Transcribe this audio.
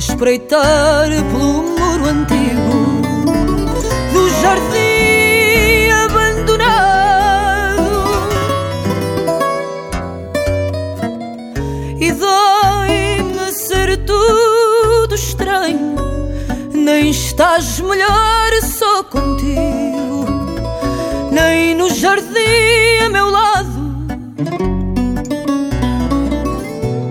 espreitar pelo muro antigo do jardim abandonado. E dói-me ser tudo estranho, nem estás melhor só contigo, nem no jardim a meu lado